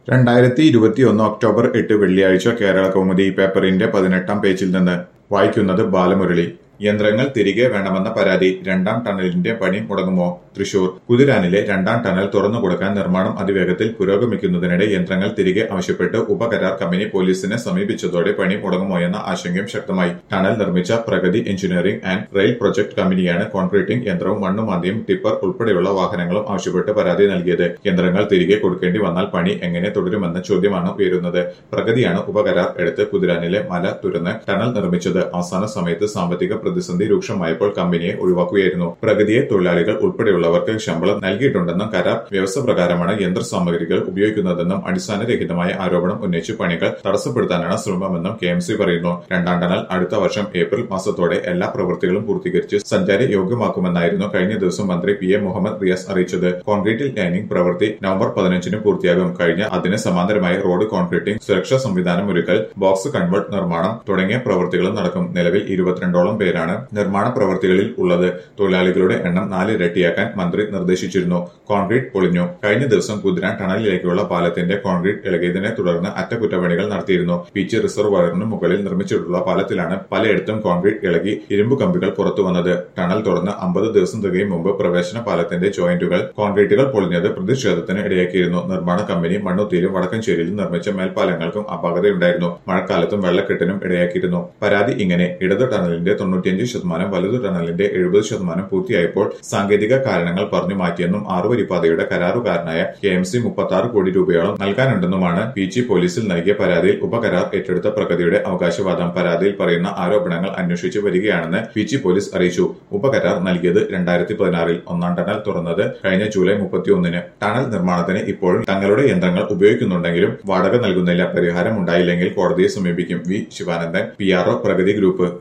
2021 October 8 വെള്ളിയാഴ്ച കേരള കൗമുദി പേപ്പറിന്റെ 18-ാം പേജിൽ നിന്ന് വായിക്കുന്നത് ബാലമുരളി. യന്ത്രങ്ങൾ തിരികെ വേണമെന്ന പരാതി. രണ്ടാം ടണലിന്റെ പണി മുടങ്ങുമോ? തൃശൂർ. കുതിരാനിലെ രണ്ടാം ടണൽ തുറന്നുകൊടുക്കാൻ നിർമ്മാണം അതിവേഗത്തിൽ പുരോഗമിക്കുന്നതിനിടെ യന്ത്രങ്ങൾ തിരികെ ആവശ്യപ്പെട്ട് ഉപകരാർ കമ്പനി പോലീസിനെ സമീപിച്ചതോടെ പണി മുടങ്ങുമോയെന്ന ആശങ്കയും ശക്തമായി. ടണൽ നിർമ്മിച്ച Pragathi engineering and rail project കമ്പനിയാണ് കോൺക്രീറ്റിംഗ് യന്ത്രവും മണ്ണുമാന്തിയും ടിപ്പർ ഉൾപ്പെടെയുള്ള വാഹനങ്ങളും ആവശ്യപ്പെട്ട് പരാതി നൽകിയത്. യന്ത്രങ്ങൾ തിരികെ കൊടുക്കേണ്ടി വന്നാൽ പണി എങ്ങനെ തുടരുമെന്ന ചോദ്യമാണ് ഉയരുന്നത്. പ്രഗതിയാണ് ഉപകരാർ എടുത്ത് കുതിരാനിലെ മല തുരന്ന് ടണൽ നിർമ്മിച്ചത്. അവസാന സമയത്ത് സാമ്പത്തിക പ്രതിസന്ധി രൂക്ഷമായപ്പോൾ കമ്പനിയെ ഒഴിവാക്കുകയായിരുന്നു. പ്രഗതിയെ തൊഴിലാളികൾ ഉൾപ്പെടെയുള്ളവർക്ക് ശമ്പളം നൽകിയിട്ടുണ്ടെന്നും കരാർ വ്യവസ്ഥ പ്രകാരമാണ് യന്ത്രസാമഗ്രികൾ ഉപയോഗിക്കുന്നതെന്നും അടിസ്ഥാനരഹിതമായ ആരോപണം ഉന്നയിച്ച് പണികൾ തടസ്സപ്പെടുത്താനാണ് ശ്രമമെന്നും KMC പറയുന്നു. രണ്ടാം ടണൽ അടുത്ത വർഷം ഏപ്രിൽ മാസത്തോടെ എല്ലാ പ്രവൃത്തികളും പൂർത്തീകരിച്ച് സഞ്ചാര യോഗ്യമാക്കുമെന്നായിരുന്നു കഴിഞ്ഞ ദിവസം മന്ത്രി PA മുഹമ്മദ് റിയാസ് അറിയിച്ചത്. കോൺക്രീറ്റ് ലൈനിംഗ് പ്രവൃത്തി നവംബർ 15-ന് പൂർത്തിയാകും. അതിന് സമാന്തരമായ റോഡ് കോൺക്രീറ്റിംഗ്, സുരക്ഷാ സംവിധാനം ഒരുക്കൽ, ബോക്സ് കൺവേർട്ട് നിർമ്മാണം തുടങ്ങിയ പ്രവൃത്തികളും നടക്കും. നിലവിൽ 22ഓളം പേരാണ് നിർമ്മാണ പ്രവൃത്തികളിൽ ഉള്ളത്. തൊഴിലാളികളുടെ എണ്ണം 4 ഇരട്ടിയാക്കാൻ മന്ത്രി നിർദ്ദേശിച്ചിരുന്നു. കോൺക്രീറ്റ് പൊളിഞ്ഞു. കഴിഞ്ഞ ദിവസം കുതിരാൻ ടണലിലേക്കുള്ള പാലത്തിന്റെ കോൺക്രീറ്റ് ഇളകിയതിനെ തുടർന്ന് അറ്റകുറ്റപ്പണികൾ നടത്തിയിരുന്നു. പീച്ച് റിസർവയറിന് മുകളിൽ നിർമ്മിച്ചിട്ടുള്ള പാലത്തിലാണ് പലയിടത്തും കോൺക്രീറ്റ് ഇളകി ഇരുമ്പ് കമ്പികൾ പുറത്തുവന്നത്. ടണൽ തുറന്ന് 50 ദിവസം തികയും മുമ്പ് പ്രവേശന പാലത്തിന്റെ ജോയിന്റുകൾ, കോൺക്രീറ്റുകൾ പൊളിഞ്ഞത് പ്രതിഷേധത്തിന് ഇടയാക്കിയിരുന്നു. നിർമ്മാണ കമ്പനി മണ്ണുത്തിയിലും വടക്കഞ്ചേരിയിലും നിർമ്മിച്ച മേൽപ്പാലങ്ങൾക്കും അപാകതയുണ്ടായിരുന്നു. മഴക്കാലത്തും വെള്ളക്കെട്ടിനും ഇടയാക്കിയിരുന്നു. പരാതി ഇങ്ങനെ: ഇടത് ടണലിന്റെ 95%, വലതു ടണലിന്റെ 70% പൂർത്തിയായപ്പോൾ സാങ്കേതിക കാരണങ്ങൾ പറഞ്ഞു മാറ്റിയെന്നും 6-വരിപ്പാതയുടെ കരാറുകാരനായ KMC 36 കോടി രൂപയോളം നൽകാനുണ്ടെന്നുമാണ് PG പോലീസിൽ നൽകിയ പരാതിയിൽ ഉപകരാർ ഏറ്റെടുത്ത പ്രഗതിയുടെ അവകാശവാദം. പരാതിയിൽ പറയുന്ന ആരോപണങ്ങൾ അന്വേഷിച്ചു വരികയാണെന്ന് PG പോലീസ് അറിയിച്ചു. ഉപകരാർ നൽകിയത് 2016-ൽ, ഒന്നാം ടണൽ തുറന്നത് കഴിഞ്ഞ ജൂലൈ 31-ന്. ടണൽ നിർമ്മാണത്തിന് ഇപ്പോഴും തങ്ങളുടെ യന്ത്രങ്ങൾ ഉപയോഗിക്കുന്നുണ്ടെങ്കിലും വാടക നൽകുന്നില്ല. പരിഹാരം ഉണ്ടായില്ലെങ്കിൽ കോടതിയെ സമീപിക്കും. V. Sivanandan, PRO, Pragathi group.